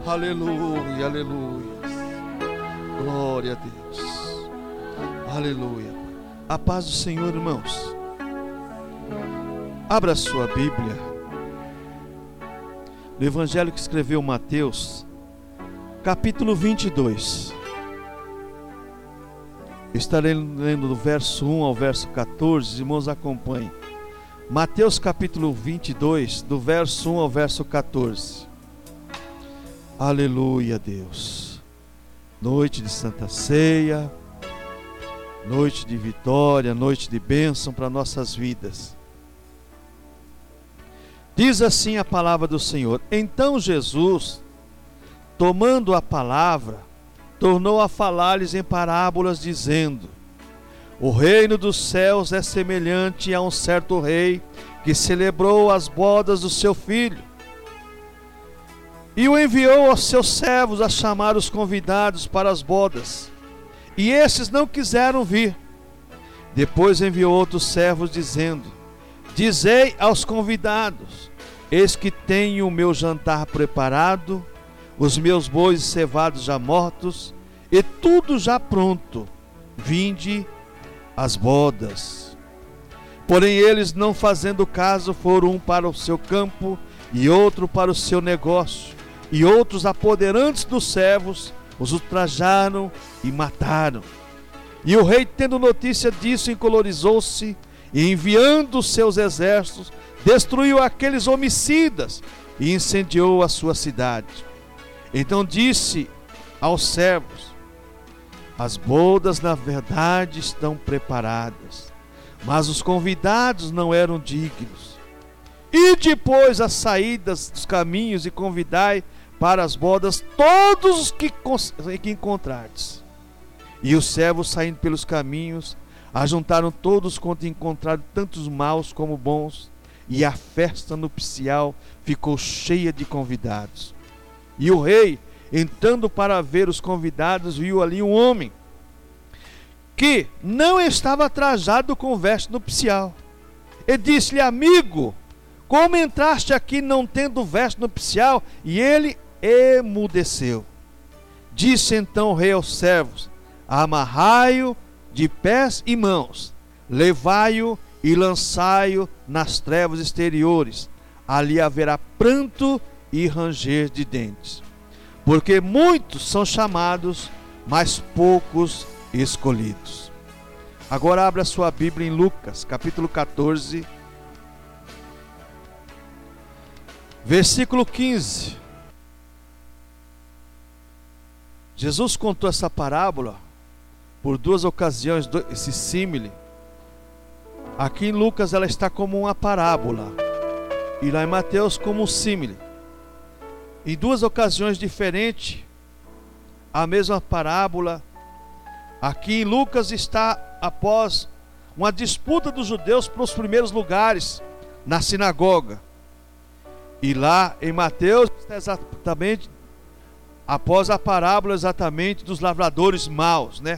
Aleluia, aleluia. Glória a Deus. Aleluia. A paz do Senhor, irmãos. Abra a sua Bíblia no Evangelho que escreveu Mateus, capítulo 22. Estarei lendo do verso 1 ao verso 14, irmãos, acompanhem. Mateus capítulo 22, do verso 1 ao verso 14. Aleluia, Deus. Noite de Santa Ceia, noite de vitória, noite de bênção para nossas vidas. Diz assim a palavra do Senhor: Então Jesus, tomando a palavra, tornou a falar-lhes em parábolas, dizendo: O reino dos céus é semelhante a um certo rei que celebrou as bodas do seu filho, e o enviou aos seus servos a chamar os convidados para as bodas, e estes não quiseram vir. Depois enviou outros servos, dizendo: Dizei aos convidados: Eis que tenho o meu jantar preparado, os meus bois cevados já mortos, e tudo já pronto. Vinde às bodas. Porém eles, não fazendo caso, foram um para o seu campo, e outro para o seu negócio, e outros, apoderantes dos servos, os ultrajaram e mataram. E o rei, tendo notícia disso, encolorizou-se, e enviando os seus exércitos, destruiu aqueles homicidas e incendiou a sua cidade. Então disse aos servos: As bodas na verdade estão preparadas, mas os convidados não eram dignos. E depois as saídas dos caminhos, e convidai para as bodas todos os que encontrardes. E os servos, saindo pelos caminhos, ajuntaram todos quanto encontraram, tantos maus como bons, e a festa nupcial ficou cheia de convidados. E o rei, entrando para ver os convidados, viu ali um homem que não estava trajado com veste nupcial. E disse-lhe: Amigo, como entraste aqui não tendo veste nupcial? E ele emudeceu. Disse então o rei aos servos: Amarrai-o de pés e mãos, levai-o e lançai-o nas trevas exteriores. Ali haverá pranto e ranger de dentes, porque muitos são chamados, mas poucos escolhidos. Agora abra sua Bíblia em Lucas, capítulo 14, versículo 15. Jesus contou essa parábola por duas ocasiões, esse símile. Aqui em Lucas ela está como uma parábola, e lá em Mateus como um símile. Em duas ocasiões diferentes, a mesma parábola. Aqui em Lucas está após uma disputa dos judeus para os primeiros lugares na sinagoga. E lá em Mateus está exatamente após a parábola exatamente dos lavradores maus, né?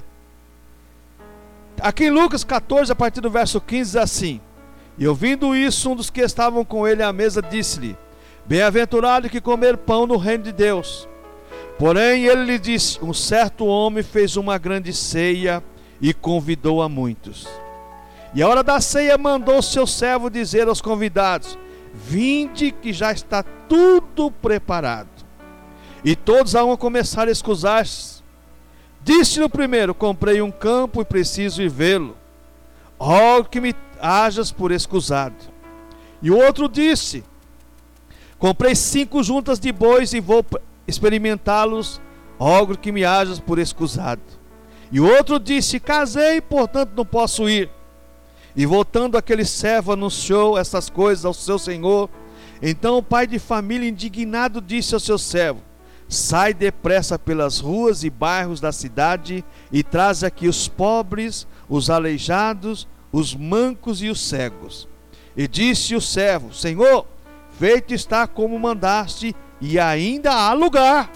Aqui em Lucas 14, a partir do verso 15, diz assim: E ouvindo isso, um dos que estavam com ele à mesa disse-lhe: Bem-aventurado que comer pão no reino de Deus. Porém ele lhe disse: Um certo homem fez uma grande ceia e convidou a muitos. E a hora da ceia mandou seu servo dizer aos convidados: Vinde, que já está tudo preparado. E todos a começaram a escusar-se. Disse-lhe o primeiro: Comprei um campo e preciso ir vê-lo. Rogo que me hajas por escusado. E o outro disse: Comprei 5 juntas de bois e vou experimentá-los. Rogo que me hajas por escusado. E o outro disse: Casei, portanto não posso ir. E voltando aquele servo, anunciou essas coisas ao seu senhor. Então o pai de família, indignado, disse ao seu servo: Sai depressa pelas ruas e bairros da cidade e traz aqui os pobres, os aleijados, os mancos e os cegos. E disse o servo: Senhor, feito está como mandaste, e ainda há lugar.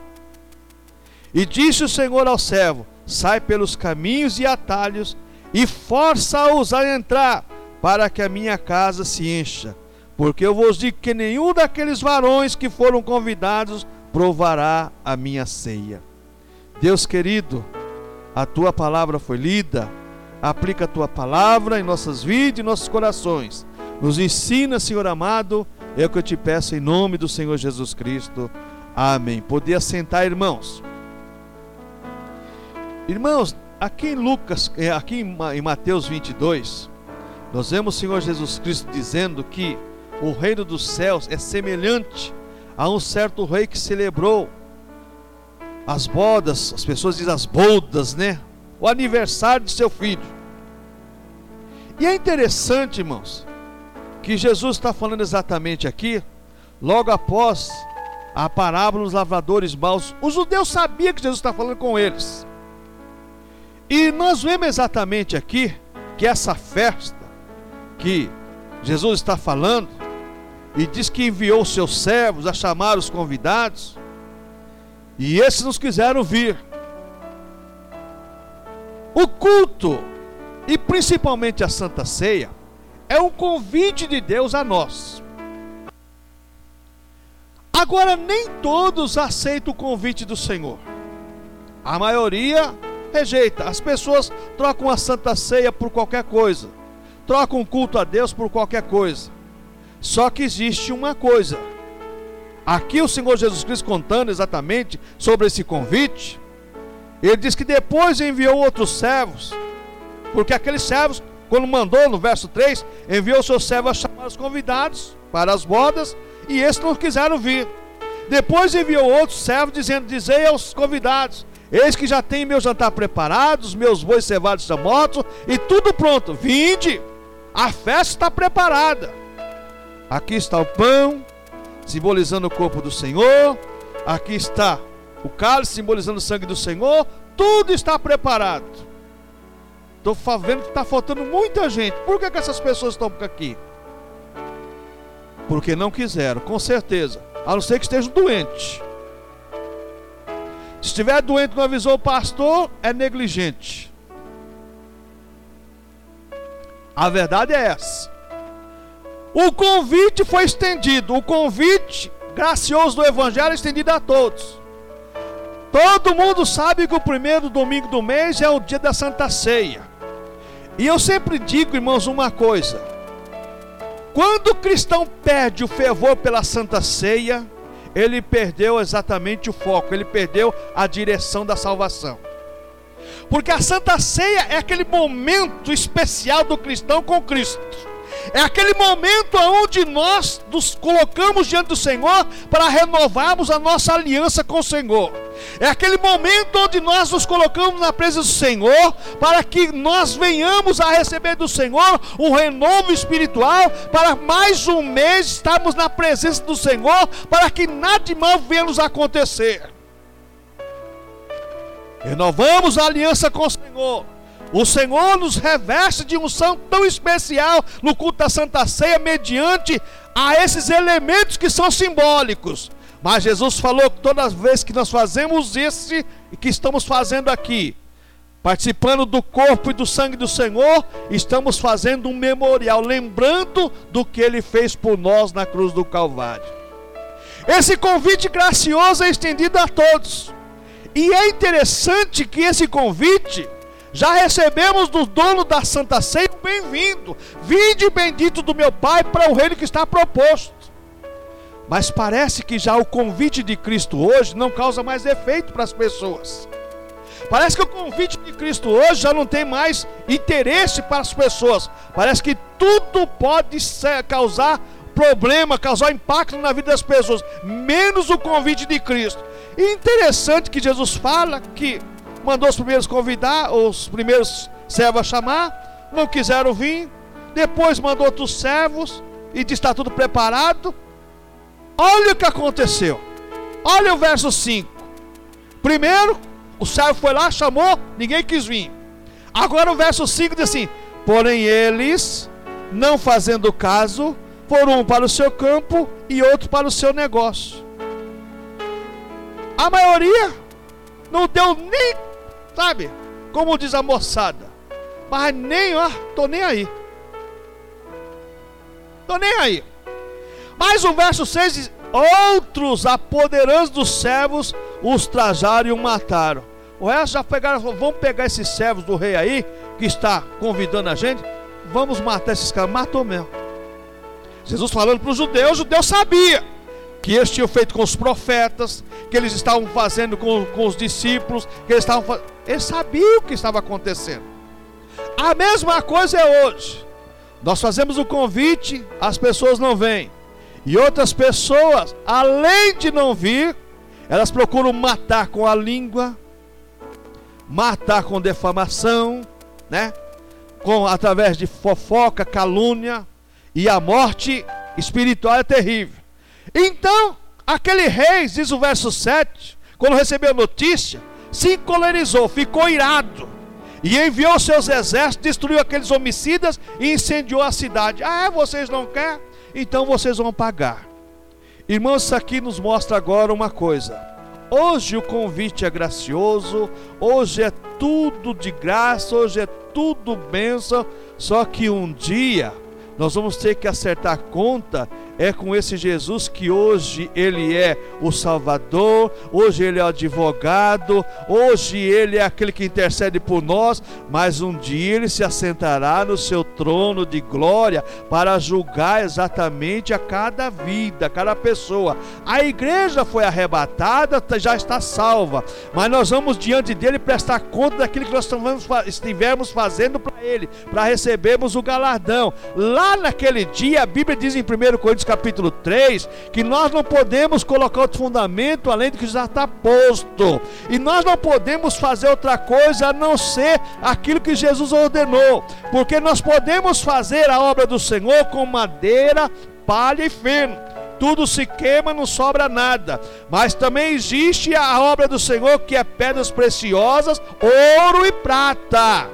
E disse o Senhor ao servo: Sai pelos caminhos e atalhos e força-os a entrar, para que a minha casa se encha. Porque eu vos digo que nenhum daqueles varões que foram convidados provará a minha ceia. Deus querido, a tua palavra foi lida, aplica a tua palavra em nossas vidas e nossos corações. Nos ensina, Senhor amado, é o que eu te peço em nome do Senhor Jesus Cristo. Amém. Poder assentar, irmãos. Irmãos, aqui em Mateus 22, nós vemos o Senhor Jesus Cristo dizendo que o reino dos céus é semelhante a um certo rei que celebrou as bodas, as pessoas dizem as bodas, né? O aniversário de seu filho. E é interessante, irmãos, que Jesus está falando exatamente aqui, logo após a parábola dos lavradores maus. Os judeus sabiam que Jesus está falando com eles. E nós vemos exatamente aqui que essa festa que Jesus está falando, e diz que enviou os seus servos a chamar os convidados, e esses não quiseram vir. O culto, e principalmente a Santa Ceia, é um convite de Deus a nós. Agora, nem todos aceitam o convite do Senhor. A maioria rejeita. As pessoas trocam a Santa Ceia por qualquer coisa, trocam o culto a Deus por qualquer coisa. Só que existe uma coisa. Aqui o Senhor Jesus Cristo contando exatamente sobre esse convite, ele diz que depois enviou outros servos, porque aqueles servos, quando mandou no verso 3, enviou seus servos a chamar os convidados para as bodas, e esses não quiseram vir. Depois enviou outros servos dizendo: dizei aos convidados, eis que já tem meu jantar preparado, os meus bois cevados estão mortos, e tudo pronto, vinde, a festa está preparada. Aqui está o pão, simbolizando o corpo do Senhor. Aqui está o cálice, simbolizando o sangue do Senhor. Tudo está preparado. Estou vendo que está faltando muita gente. Por que essas pessoas estão aqui? Porque não quiseram, com certeza. A não ser que estejam doentes. Se estiver doente e não avisou o pastor, é negligente. A verdade é essa. O convite foi estendido. O convite gracioso do Evangelho é estendido a todos. Todo mundo sabe que o primeiro domingo do mês é o dia da Santa Ceia. E eu sempre digo, irmãos, uma coisa: quando o cristão perde o fervor pela Santa Ceia, ele perdeu exatamente o foco, ele perdeu a direção da salvação. Porque a Santa Ceia é aquele momento especial do cristão com Cristo. É aquele momento onde nós nos colocamos diante do Senhor para renovarmos a nossa aliança com o Senhor. É aquele momento onde nós nos colocamos na presença do Senhor para que nós venhamos a receber do Senhor um renovo espiritual, para mais um mês estarmos na presença do Senhor, para que nada de mal venha nos acontecer. Renovamos a aliança com o Senhor. O Senhor nos reveste de unção tão especial no culto da Santa Ceia, mediante a esses elementos que são simbólicos. Mas Jesus falou que todas as vezes que nós fazemos esse que estamos fazendo aqui, participando do corpo e do sangue do Senhor, estamos fazendo um memorial, lembrando do que Ele fez por nós na cruz do Calvário. Esse convite gracioso é estendido a todos. E é interessante que esse convite já recebemos do dono da Santa Ceia um bem-vindo. Vinde bendito do meu Pai para o reino que está proposto. Mas parece que já o convite de Cristo hoje não causa mais efeito para as pessoas. Parece que o convite de Cristo hoje já não tem mais interesse para as pessoas. Parece que tudo pode causar problema, causar impacto na vida das pessoas, menos o convite de Cristo. E interessante que Jesus fala que mandou os primeiros convidar, os primeiros servos a chamar, não quiseram vir. Depois mandou outros servos e disse: está tudo preparado. Olha o que aconteceu. Olha o verso 5. Primeiro, o servo foi lá, chamou, ninguém quis vir. Agora o verso 5 diz assim: porém eles, não fazendo caso, foram um para o seu campo e outro para o seu negócio. A maioria não deu nem, sabe, como diz a moçada, mas nem, tô nem aí. Tô nem aí. Mas o verso 6 diz: outros, apoderando dos servos, os trajaram e o mataram. O resto já pegaram, vamos pegar esses servos do rei aí, que está convidando a gente, vamos matar esses caras. Matou mesmo. Jesus falando para os judeus, o judeu sabia que eles tinham feito com os profetas, que eles estavam fazendo com os discípulos, que eles estavam fazendo. Eles sabiam o que estava acontecendo. A mesma coisa é hoje. Nós fazemos o convite, as pessoas não vêm. E outras pessoas, além de não vir, elas procuram matar com a língua, matar com defamação, né? Através de fofoca, calúnia. E a morte espiritual é terrível. Então, aquele rei, diz o verso 7, quando recebeu a notícia, se encolerizou, ficou irado, e enviou seus exércitos, destruiu aqueles homicidas e incendiou a cidade. Ah, vocês não querem? Então vocês vão pagar. Irmãos, isso aqui nos mostra agora uma coisa. Hoje o convite é gracioso, hoje é tudo de graça, hoje é tudo bênção, só que um dia nós vamos ter que acertar conta com esse Jesus que hoje Ele é o Salvador, hoje Ele é o advogado, hoje Ele é aquele que intercede por nós, mas um dia Ele se assentará no seu trono de glória para julgar exatamente a cada vida, a cada pessoa. A igreja foi arrebatada, já está salva, mas nós vamos diante dEle prestar conta daquilo que nós estivermos fazendo para Ele, para recebermos o galardão. Lá naquele dia, a Bíblia diz em 1 Coríntios capítulo 3, que nós não podemos colocar outro fundamento além do que já está posto, e nós não podemos fazer outra coisa a não ser aquilo que Jesus ordenou, porque nós podemos fazer a obra do Senhor com madeira, palha e feno, tudo se queima, não sobra nada, mas também existe a obra do Senhor, que é pedras preciosas, ouro e prata.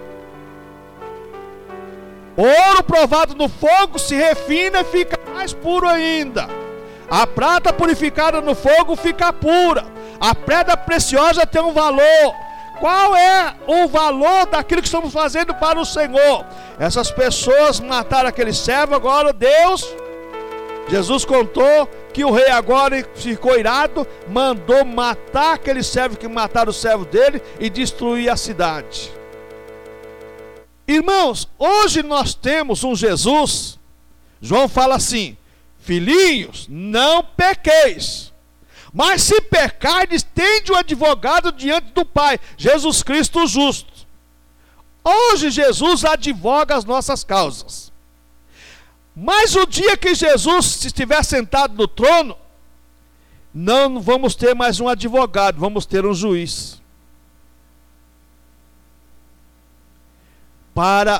Ouro provado no fogo se refina e fica mais puro ainda. A prata purificada no fogo fica pura. A pedra preciosa tem um valor. Qual é o valor daquilo que estamos fazendo para o Senhor? Essas pessoas mataram aquele servo, agora Jesus contou que o rei agora ficou irado, mandou matar aquele servo que mataram o servo dele e destruir a cidade. Irmãos, hoje nós temos um Jesus, João fala assim: filhinhos, não pequeis, mas se pecardes, tende um advogado diante do Pai, Jesus Cristo o justo. Hoje Jesus advoga as nossas causas, mas o dia que Jesus estiver sentado no trono, não vamos ter mais um advogado, vamos ter um juiz. Para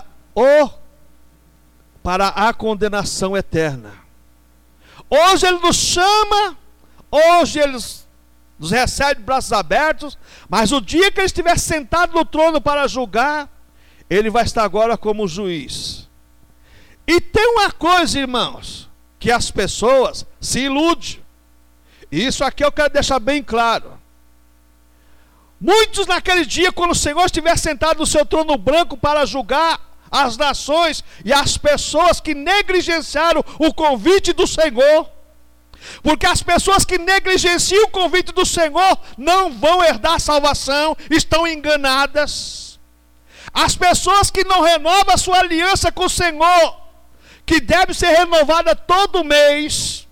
a condenação eterna. Hoje Ele nos chama, hoje Ele nos recebe de braços abertos, mas o dia que Ele estiver sentado no trono para julgar, Ele vai estar agora como juiz. E tem uma coisa, irmãos, que as pessoas se iludem. Isso aqui eu quero deixar bem claro. Muitos naquele dia, quando o Senhor estiver sentado no seu trono branco para julgar as nações e as pessoas que negligenciaram o convite do Senhor, porque as pessoas que negligenciam o convite do Senhor não vão herdar a salvação, estão enganadas. As pessoas que não renovam a sua aliança com o Senhor, que deve ser renovada todo mês,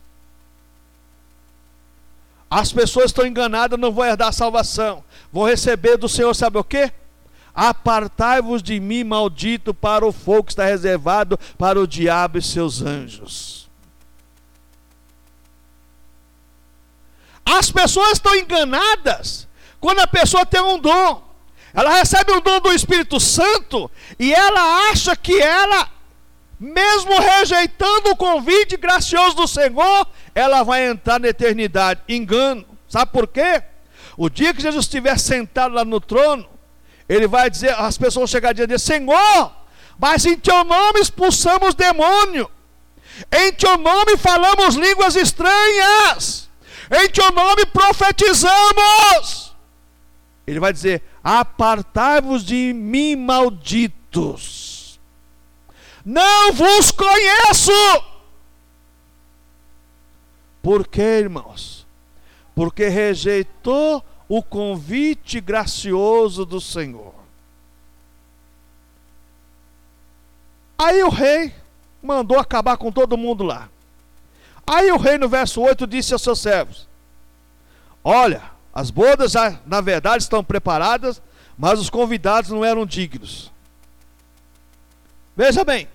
as pessoas estão enganadas, não vão herdar a salvação. Vão receber do Senhor, sabe o quê? Apartai-vos de mim, maldito, para o fogo que está reservado para o diabo e seus anjos. As pessoas estão enganadas quando a pessoa tem um dom. Ela recebe o dom do Espírito Santo e ela acha que ela, mesmo rejeitando o convite gracioso do Senhor, ela vai entrar na eternidade. Engano. Sabe por quê? O dia que Jesus estiver sentado lá no trono, Ele vai dizer, as pessoas vão chegar diante dele: Senhor, mas em Teu nome expulsamos demônio, em Teu nome falamos línguas estranhas, em Teu nome profetizamos. Ele vai dizer: apartai-vos de mim, malditos, não vos conheço. Por quê, irmãos? Porque rejeitou o convite gracioso do Senhor. Aí o rei mandou acabar com todo mundo lá. Aí o rei, no verso 8, disse aos seus servos: olha, as bodas já, na verdade, estão preparadas, mas os convidados não eram dignos. Veja bem.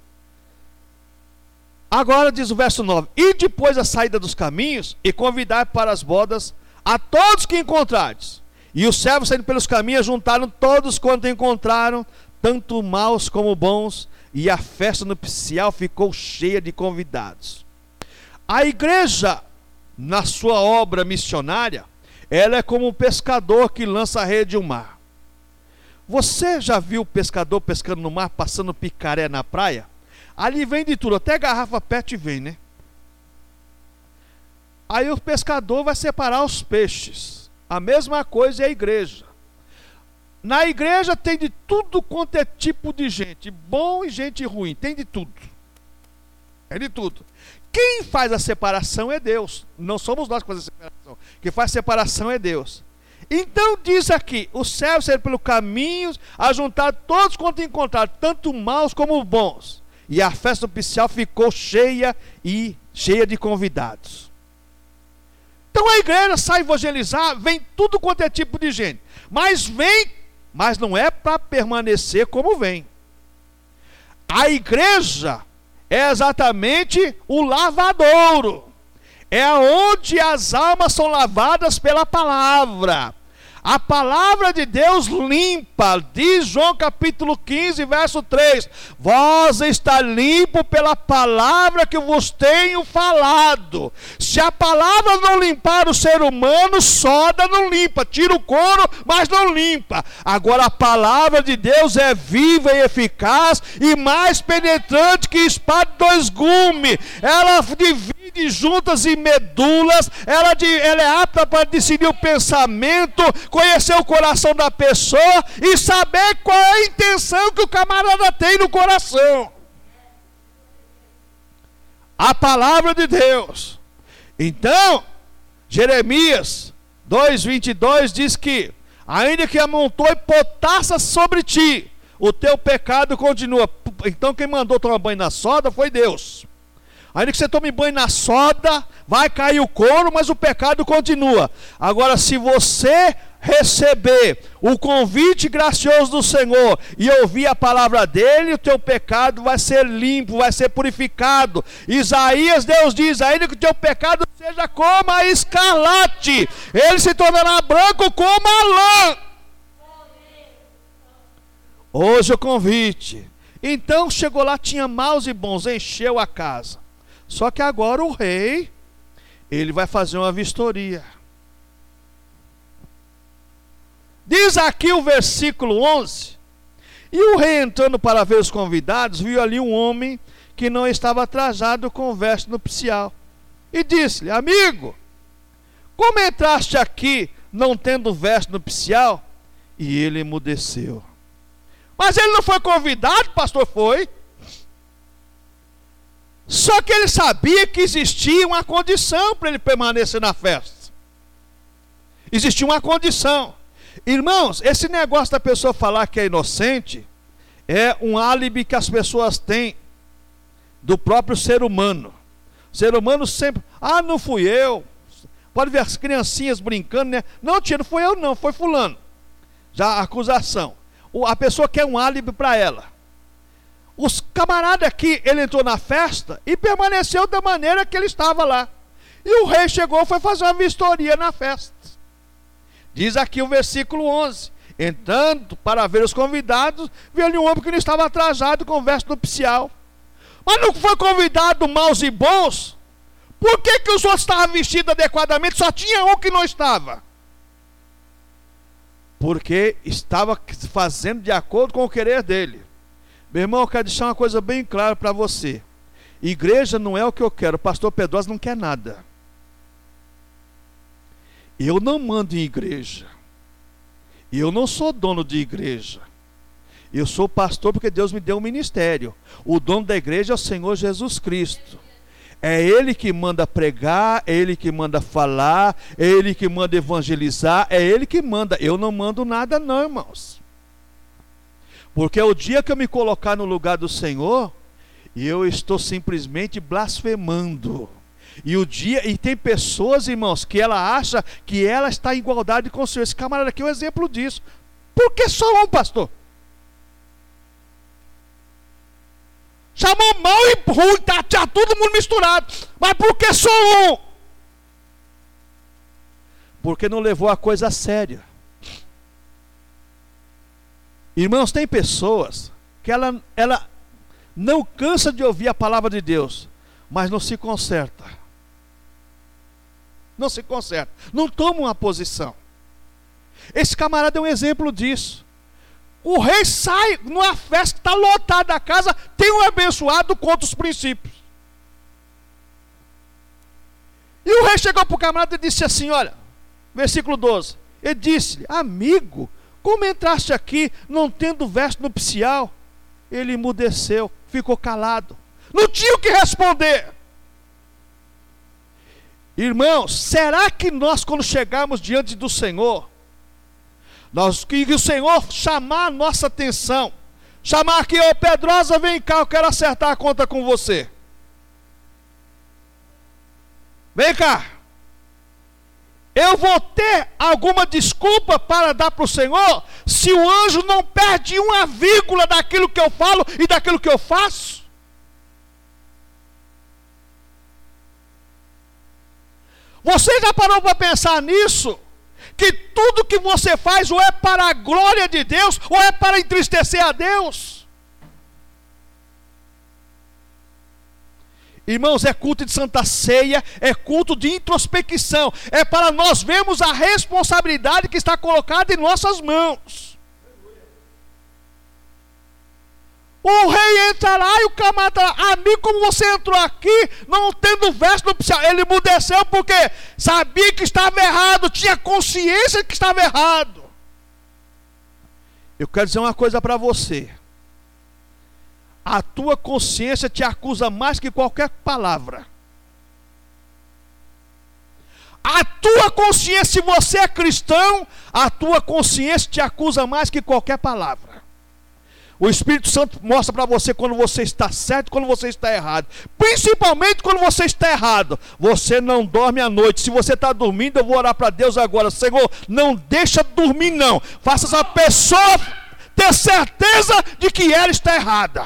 Agora diz o verso 9: e depois da saída dos caminhos, e convidar para as bodas a todos que encontrardes. E os servos, saindo pelos caminhos, juntaram todos quanto encontraram, tanto maus como bons, e a festa nupcial ficou cheia de convidados. A igreja, na sua obra missionária, ela é como um pescador que lança a rede no mar. Você já viu o pescador pescando no mar, passando picaré na praia? Ali vem de tudo, até garrafa PET vem, né? Aí o pescador vai separar os peixes. A mesma coisa é a igreja. Na igreja tem de tudo quanto é tipo de gente, bom e gente ruim, tem de tudo. É de tudo. Quem faz a separação é Deus. Não somos nós que fazemos a separação. Quem faz a separação é Deus. Então diz aqui: os servos saíram pelo caminho a juntar todos quanto encontraram, tanto maus como bons. E a festa nupcial ficou cheia de convidados. Então a igreja sai evangelizar, vem tudo quanto é tipo de gente. Mas não é para permanecer como vem. A igreja é exatamente o lavadouro. É onde as almas são lavadas pela palavra. A palavra de Deus limpa, diz João capítulo 15, verso 3: vós está limpo pela palavra que vos tenho falado. Se a palavra não limpar o ser humano, soda não limpa, tira o couro, mas não limpa. Agora a palavra de Deus é viva e eficaz e mais penetrante que espada de dois gumes. Ela divide juntas e medulas, ela é apta para decidir o pensamento, conhecer o coração da pessoa e saber qual é a intenção que o camarada tem no coração. A palavra de Deus. Então, Jeremias 2:22 diz que ainda que amontoe potassa sobre ti, o teu pecado continua. Então quem mandou tomar banho na soda foi Deus. Ainda que você tome banho na soda, vai cair o couro, mas o pecado continua. Agora, se você receber o convite gracioso do Senhor e ouvir a palavra dele, o teu pecado vai ser limpo, vai ser purificado. Isaías, Deus diz: ainda que o teu pecado seja como a escarlate, ele se tornará branco como a lã. Hoje o convite. Então chegou lá, tinha maus e bons, encheu a casa. Só que agora o rei, ele vai fazer uma vistoria. Diz aqui o versículo 11: e o rei, entrando para ver os convidados, viu ali um homem que não estava trajado com veste nupcial. E disse-lhe: amigo, como entraste aqui não tendo veste nupcial? E ele emudeceu. Mas ele não foi convidado, pastor? Foi. Só que ele sabia que existia uma condição para ele permanecer na festa. Existia uma condição. Irmãos, esse negócio da pessoa falar que é inocente é um álibi que as pessoas têm do próprio ser humano. O ser humano sempre: não fui eu. Pode ver as criancinhas brincando, né? Não, tia, não fui eu não, foi fulano. Já a acusação. A pessoa quer um álibi para ela. Os camaradas aqui, ele entrou na festa e permaneceu da maneira que ele estava lá. E o rei chegou e foi fazer uma vistoria na festa. Diz aqui o versículo 11: entrando para ver os convidados, viu ali um homem que não estava trajado com veste nupcial. Mas não foi convidado maus e bons? Por que os outros estavam vestidos adequadamente? Só tinha um que não estava. Porque estava fazendo de acordo com o querer dele. Meu irmão, eu quero deixar uma coisa bem clara para você. Igreja não é o que eu quero. O pastor Pedrosa não quer nada. Eu não mando em igreja. Eu não sou dono de igreja. Eu sou pastor porque Deus me deu um ministério. O dono da igreja é o Senhor Jesus Cristo. É ele que manda pregar, é ele que manda falar, é ele que manda evangelizar, é ele que manda. Eu não mando nada não, irmãos. Porque o dia que eu me colocar no lugar do Senhor, eu estou simplesmente blasfemando. E tem pessoas, irmãos, que ela acha que ela está em igualdade com o Senhor. Esse camarada aqui é um exemplo disso. Por que só um, pastor? Chamou mal e ruim, tá todo mundo misturado. Mas por que só um? Porque não levou a coisa a sério. Irmãos, tem pessoas que ela não cansa de ouvir a palavra de Deus, mas não se conserta. Não se conserta. Não toma uma posição. Esse camarada é um exemplo disso. O rei sai numa festa, está lotada a casa, tem um abençoado contra os princípios. E o rei chegou para o camarada e disse assim, olha, versículo 12. Ele disse, amigo, como entraste aqui não tendo veste nupcial? Ele emudeceu, ficou calado. Não tinha o que responder. Irmãos, será que nós quando chegarmos diante do Senhor, que o Senhor chamar a nossa atenção, chamar aqui, ô Pedrosa, vem cá, eu quero acertar a conta com você. Vem cá. Eu vou ter alguma desculpa para dar para o Senhor, se o anjo não perde uma vírgula daquilo que eu falo e daquilo que eu faço? Você já parou para pensar nisso? Que tudo que você faz ou é para a glória de Deus, ou é para entristecer a Deus? Irmãos, é culto de Santa Ceia, é culto de introspecção, é para nós vermos a responsabilidade que está colocada em nossas mãos. O rei entra lá e o camarada lá, amigo, como você entrou aqui, não tendo veste nupcial? Ele emudeceu porque sabia que estava errado, tinha consciência que estava errado. Eu quero dizer uma coisa para você. A tua consciência te acusa mais que qualquer palavra. A tua consciência, se você é cristão, a tua consciência te acusa mais que qualquer palavra. O Espírito Santo mostra para você quando você está certo e quando você está errado. Principalmente quando você está errado. Você não dorme à noite. Se você está dormindo, eu vou orar para Deus agora. Senhor, não deixa dormir não. Faça essa pessoa ter certeza de que ela está errada.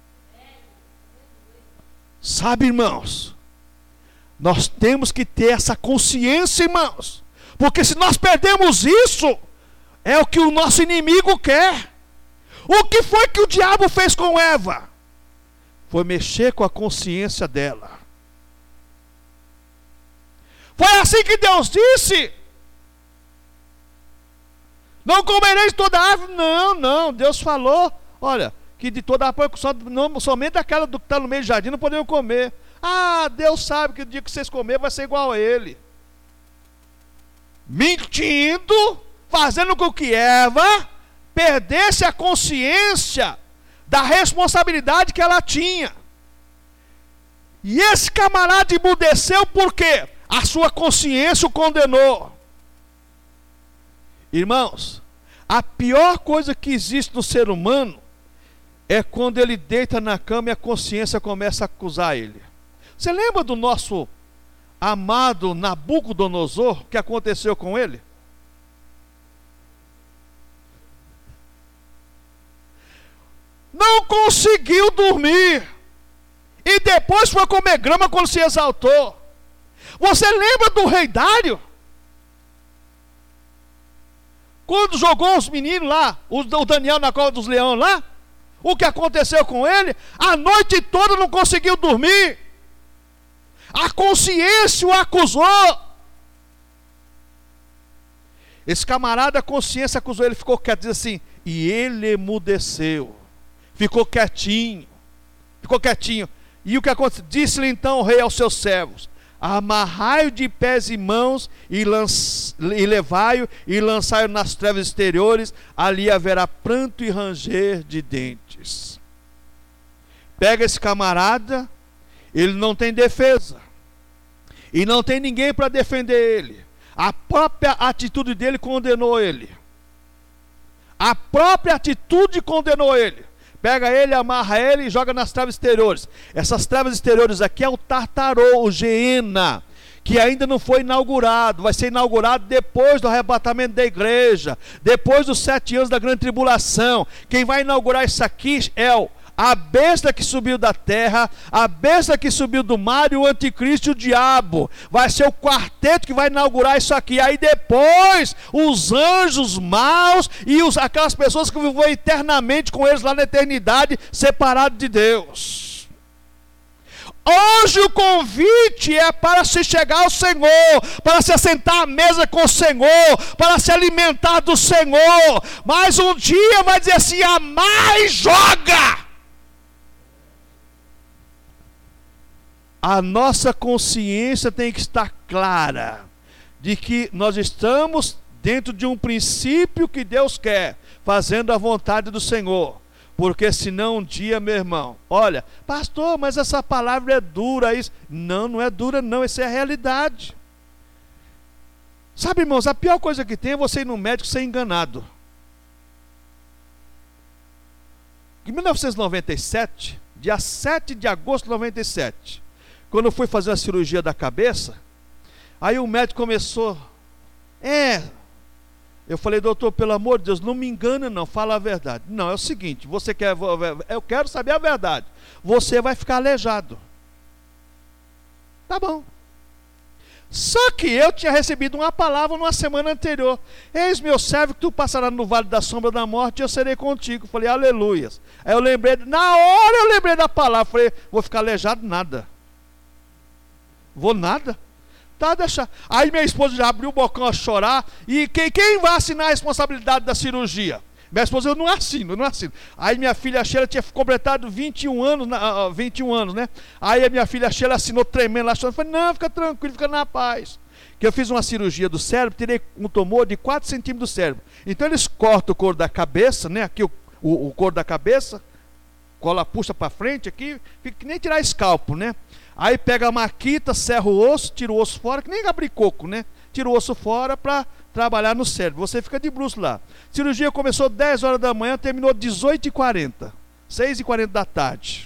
Sabe, irmãos, nós temos que ter essa consciência, irmãos. Porque se nós perdemos isso, é o que o nosso inimigo quer. O que foi que o diabo fez com Eva? Foi mexer com a consciência dela. Foi assim que Deus disse: não comereis toda árvore. Não, Deus falou, olha, que de toda árvore, somente aquela do que está no meio do jardim não podemos comer. Ah, Deus sabe que o dia que vocês comerem vai ser igual a ele. Mentindo, fazendo com que Eva perdesse a consciência da responsabilidade que ela tinha. E esse camarada emudeceu porque a sua consciência o condenou. Irmãos, a pior coisa que existe no ser humano é quando ele deita na cama e a consciência começa a acusar ele. Você lembra do nosso amado Nabucodonosor, o que aconteceu com ele? Não conseguiu dormir. E depois foi comer grama quando se exaltou. Você lembra do rei Dário? Quando jogou os meninos lá, o Daniel na cova dos leões lá, o que aconteceu com ele? A noite toda não conseguiu dormir. A consciência o acusou. Esse camarada, a consciência acusou ele, ficou quieto, diz assim, e ele emudeceu. Ficou quietinho. E o que aconteceu? Disse-lhe então o rei aos seus servos: amarrai-o de pés e mãos e levai-o e lançai-o nas trevas exteriores, ali haverá pranto e ranger de dentes. Pega esse camarada, Ele não tem defesa. E não tem ninguém para defender ele. A própria atitude dele condenou ele. A própria atitude condenou ele. Pega ele, amarra ele e joga nas trevas exteriores. Essas trevas exteriores aqui é o Tartarô, o Geena, que ainda não foi inaugurado. Vai ser inaugurado depois do arrebatamento da igreja, depois dos 7 anos da grande tribulação. Quem vai inaugurar isso aqui é a besta que subiu da terra, a besta que subiu do mar, e o anticristo e o diabo. Vai ser o quarteto que vai inaugurar isso aqui. Aí depois os anjos maus e aquelas pessoas que vivem eternamente com eles lá na eternidade, separados de Deus. Hoje o convite é para se chegar ao Senhor, para se assentar à mesa com o Senhor, para se alimentar do Senhor. Mas um dia vai dizer assim: amar e joga. A nossa consciência tem que estar clara de que nós estamos dentro de um princípio que Deus quer, fazendo a vontade do Senhor. Porque senão um dia, meu irmão, olha, pastor, mas essa palavra é dura. Isso. Não, não é dura não, essa é a realidade. Sabe, irmãos, a pior coisa que tem é você ir no médico e ser enganado. Em 1997, dia 7 de agosto de 97, quando eu fui fazer a cirurgia da cabeça, aí o médico começou, eu falei: doutor, pelo amor de Deus, não me engana não, fala a verdade. Não, é o seguinte, você quer, eu quero saber a verdade, você vai ficar aleijado. Tá bom. Só que eu tinha recebido uma palavra numa semana anterior: eis meu servo que tu passarás no vale da sombra da morte, e eu serei contigo. Eu falei: aleluias. Aí eu lembrei, na hora eu lembrei da palavra, falei: vou ficar aleijado nada. Vou nada. Tá, deixa. Aí minha esposa já abriu o bocão a chorar. E quem vai assinar a responsabilidade da cirurgia? Minha esposa: eu não assino. Aí minha filha Sheila tinha completado 21 anos, né? Aí a minha filha Sheila assinou tremendo lá, chorando. Eu falei: não, fica tranquilo, fica na paz. Que eu fiz uma cirurgia do cérebro, tirei um tumor de 4 centímetros do cérebro. Então eles cortam o couro da cabeça, né? Aqui o couro da cabeça, cola, puxa para frente aqui, fica que nem tirar escalpo, né? Aí pega a maquita, serra o osso, tira o osso fora, que nem abrir coco, né? Tira o osso fora para trabalhar no cérebro. Você fica de bruço lá. A cirurgia começou 10 horas da manhã, terminou 18h40, 6h40 da tarde.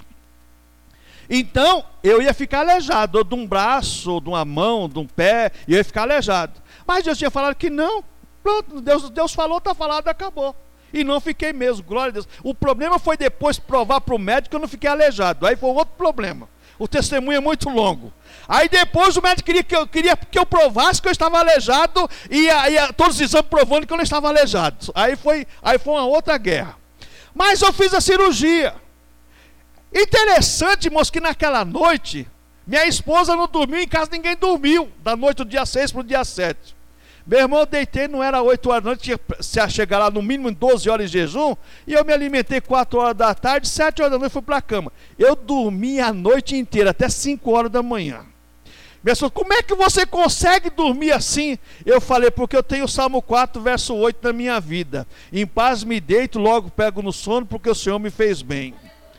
Então, eu ia ficar aleijado, ou de um braço, ou de uma mão, de um pé, e eu ia ficar aleijado. Mas Deus tinha falado que não. Pronto, Deus falou, está falado, acabou. E não fiquei mesmo, glória a Deus. O problema foi depois provar para o médico que eu não fiquei aleijado. Aí foi outro problema. O testemunho é muito longo. Aí depois o médico queria que eu provasse que eu estava aleijado, e todos os exames provando que eu não estava aleijado. Aí foi uma outra guerra. Mas eu fiz a cirurgia. Interessante, irmãos, que naquela noite minha esposa não dormiu em casa, ninguém dormiu, da noite do dia 6 para o dia 7. Meu irmão, eu deitei, não era 8 horas da noite, tinha que chegar lá no mínimo em 12 horas de jejum, e eu me alimentei 4 horas da tarde, 7 horas da noite fui para a cama. Eu dormi a noite inteira, até 5 horas da manhã. Minha esposa: como é que você consegue dormir assim? Eu falei: porque eu tenho o Salmo 4, verso 8 na minha vida: em paz me deito, logo pego no sono, porque o Senhor me fez bem.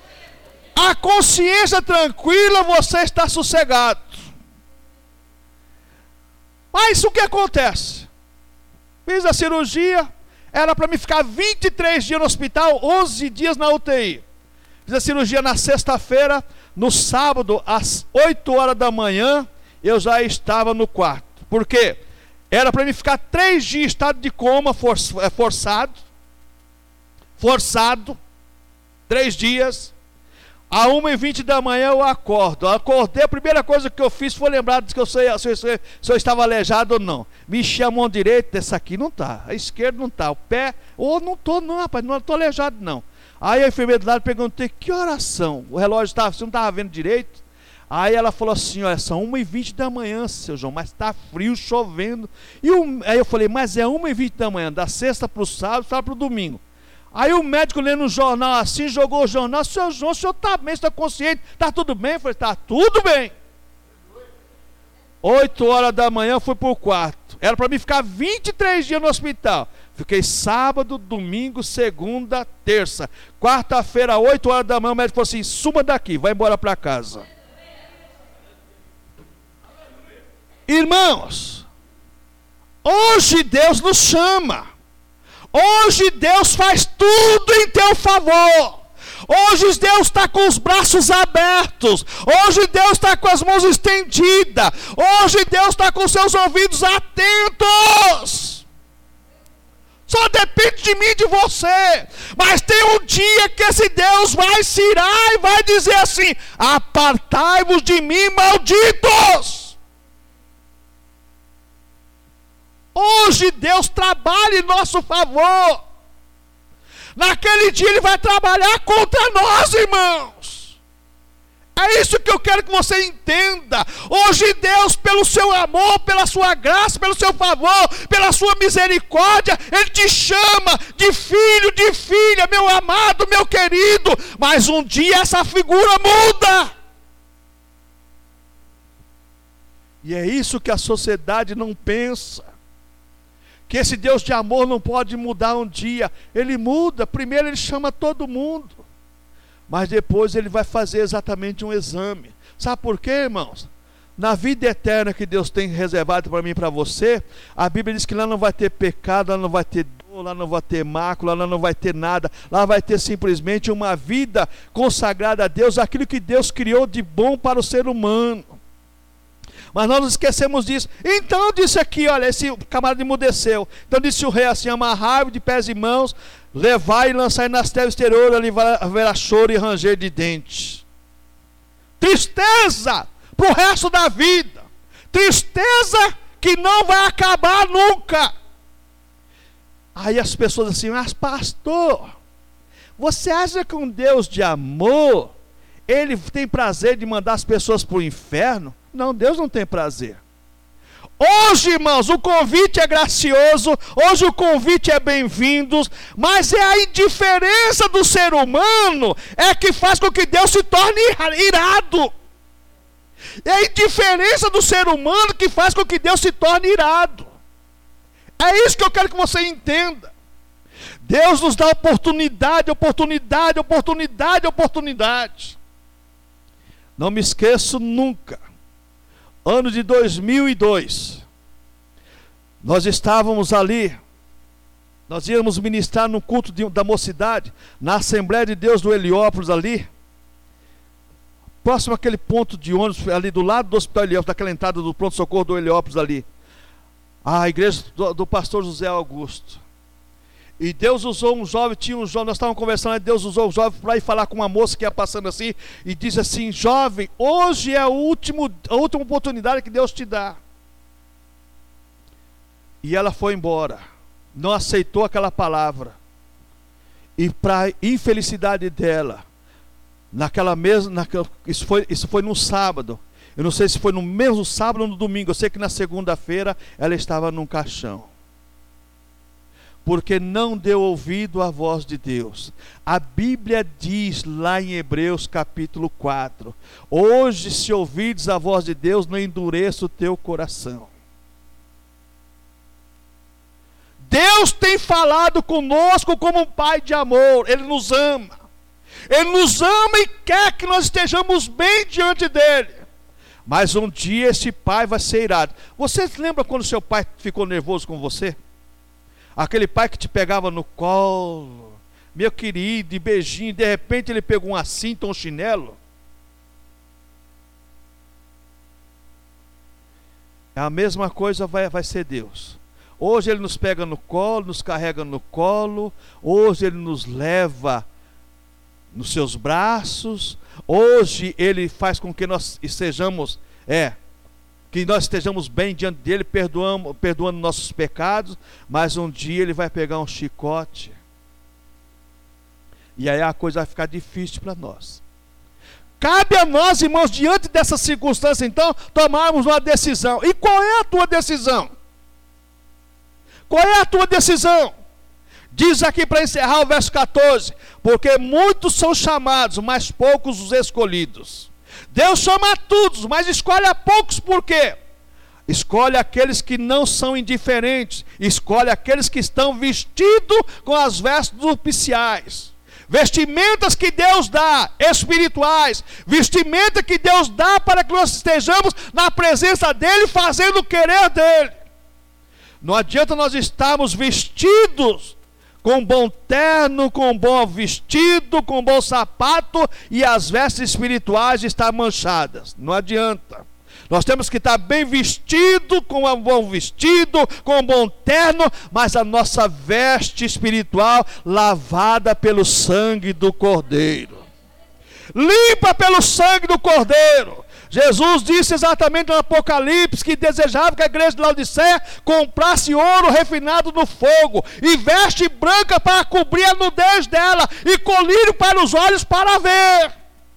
A consciência tranquila, você está sossegado. Mas o que acontece? Fiz a cirurgia, era para mim ficar 23 dias no hospital, 11 dias na UTI. Fiz a cirurgia na sexta-feira, no sábado, às 8 horas da manhã, eu já estava no quarto. Por quê? Era para mim ficar 3 dias em estado de coma forçado, 3 dias. À 1h20 da manhã eu acordo. Acordei, a primeira coisa que eu fiz foi lembrar de que se eu estava aleijado ou não. Mexi a mão direita, essa aqui não está, a esquerda não está, o pé, não estou não, rapaz, não estou aleijado não. Aí a enfermeira do lado perguntei: que oração? O relógio estava, você não estava vendo direito? Aí ela falou assim: olha, são 1h20 da manhã, seu João, mas está frio, chovendo. Aí eu falei: mas é 1h20 da manhã, da sexta para o sábado para o domingo. Aí o médico, lendo um jornal assim, jogou o jornal: seu João, o senhor está bem, está consciente, está tudo bem? Eu falei: está tudo bem. 8 horas da manhã eu fui para o quarto. Era para mim ficar 23 dias no hospital. Fiquei sábado, domingo, segunda, terça. Quarta-feira, 8 horas da manhã, o médico falou assim: suba daqui, vai embora para casa. Irmãos, hoje Deus nos chama. Hoje Deus faz tudo em teu favor. Hoje Deus está com os braços abertos. Hoje Deus está com as mãos estendidas. Hoje Deus está com seus ouvidos atentos. Só depende de mim e de você. Mas tem um dia que esse Deus vai se irar e vai dizer assim: apartai-vos de mim, malditos. Hoje Deus trabalha em nosso favor. Naquele dia Ele vai trabalhar contra nós, irmãos. É isso que eu quero que você entenda. Hoje Deus, pelo seu amor, pela sua graça, pelo seu favor, pela sua misericórdia, Ele te chama de filho, de filha, meu amado, meu querido. Mas um dia essa figura muda. E é isso que a sociedade não pensa. Que esse Deus de amor não pode mudar um dia. Ele muda. Primeiro Ele chama todo mundo, mas depois Ele vai fazer exatamente um exame. Sabe por quê, irmãos? Na vida eterna que Deus tem reservado para mim e para você, a Bíblia diz que lá não vai ter pecado, lá não vai ter dor, lá não vai ter mácula, lá não vai ter nada. Lá vai ter simplesmente uma vida consagrada a Deus, aquilo que Deus criou de bom para o ser humano. Mas nós nos esquecemos disso. Então disse aqui, olha, esse camarada emudeceu. Então disse o rei assim: amarrai-o de pés e mãos, levai e lançai nas trevas exteriores, ali haverá choro e ranger de dentes. Tristeza para o resto da vida. Tristeza que não vai acabar nunca. Aí as pessoas assim: mas pastor, você acha que um Deus de amor, Ele tem prazer de mandar as pessoas para o inferno? Não, Deus não tem prazer. Hoje, irmãos, o convite é gracioso, hoje o convite é bem-vindo, mas é a indiferença do ser humano é que faz com que Deus se torne irado. É a indiferença do ser humano que faz com que Deus se torne irado. É isso que eu quero que você entenda. Deus nos dá oportunidade, oportunidade, oportunidade, oportunidade. Não me esqueço nunca. Ano de 2002, nós estávamos ali, nós íamos ministrar no culto da mocidade, na Assembleia de Deus do Heliópolis ali, próximo àquele ponto de ônibus, ali do lado do Hospital Heliópolis, daquela entrada do pronto-socorro do Heliópolis ali, a igreja do pastor José Augusto. E Deus usou um jovem, nós estávamos conversando, Deus usou um jovem para ir falar com uma moça que ia passando assim, e disse assim: jovem, hoje é a última oportunidade que Deus te dá. E ela foi embora, não aceitou aquela palavra, e para infelicidade dela, isso foi no sábado, eu não sei se foi no mesmo sábado ou no domingo, eu sei que na segunda-feira ela estava num caixão. Porque não deu ouvido à voz de Deus. A Bíblia diz lá em Hebreus capítulo 4: hoje, se ouvides a voz de Deus, não endureça o teu coração. Deus tem falado conosco como um pai de amor. Ele nos ama. Ele nos ama e quer que nós estejamos bem diante dele. Mas um dia esse pai vai ser irado. Você lembra quando seu pai ficou nervoso com você? Aquele pai que te pegava no colo, meu querido, de beijinho, de repente ele pegou uma cinta, um chinelo. É a mesma coisa vai ser Deus. Hoje Ele nos pega no colo, nos carrega no colo. Hoje Ele nos leva nos seus braços. Hoje Ele faz com que nós estejamos bem diante dele, perdoando nossos pecados. Mas um dia Ele vai pegar um chicote, e aí a coisa vai ficar difícil para nós. Cabe a nós, irmãos, diante dessa circunstância, então, tomarmos uma decisão. E qual é a tua decisão? Qual é a tua decisão? Diz aqui para encerrar o verso 14: porque muitos são chamados, mas poucos os escolhidos. Deus chama a todos, mas escolhe a poucos. Por quê? Escolhe aqueles que não são indiferentes. Escolhe aqueles que estão vestidos com as vestes nupciais. vestimentas que Deus dá, espirituais, vestimenta que Deus dá para que nós estejamos na presença dEle, fazendo o querer dEle. Não adianta nós estarmos vestidos com bom terno, com bom vestido, com bom sapato, e as vestes espirituais estar manchadas. Não adianta. Nós temos que estar bem vestido, com um bom vestido, com um bom terno, mas a nossa veste espiritual lavada pelo sangue do Cordeiro. Limpa pelo sangue do Cordeiro. Jesus disse exatamente no Apocalipse que desejava que a igreja de Laodiceia comprasse ouro refinado no fogo, e veste branca para cobrir a nudez dela, e colírio para os olhos para ver.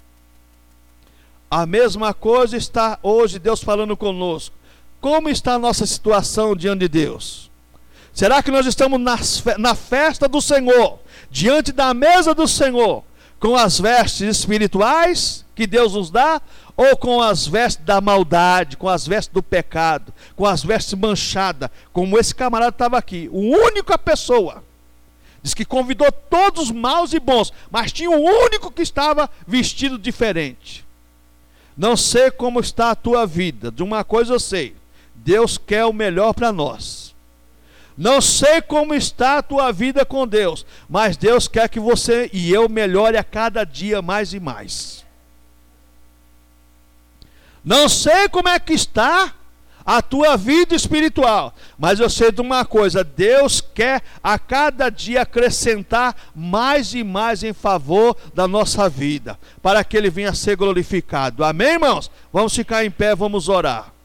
A mesma coisa está hoje Deus falando conosco. Como está a nossa situação diante de Deus? Será que nós estamos na festa do Senhor, diante da mesa do Senhor, com as vestes espirituais que Deus nos dá, ou com as vestes da maldade, com as vestes do pecado, com as vestes manchadas, como esse camarada estava aqui, a única pessoa, diz que convidou todos os maus e bons, mas tinha um único que estava vestido diferente. Não sei como está a tua vida, de uma coisa eu sei, Deus quer o melhor para nós. Não sei como está a tua vida com Deus, mas Deus quer que você e eu melhore a cada dia mais e mais. Não sei como é que está a tua vida espiritual, mas eu sei de uma coisa: Deus quer a cada dia acrescentar mais e mais em favor da nossa vida, para que Ele venha a ser glorificado. Amém, irmãos? Vamos ficar em pé, vamos orar.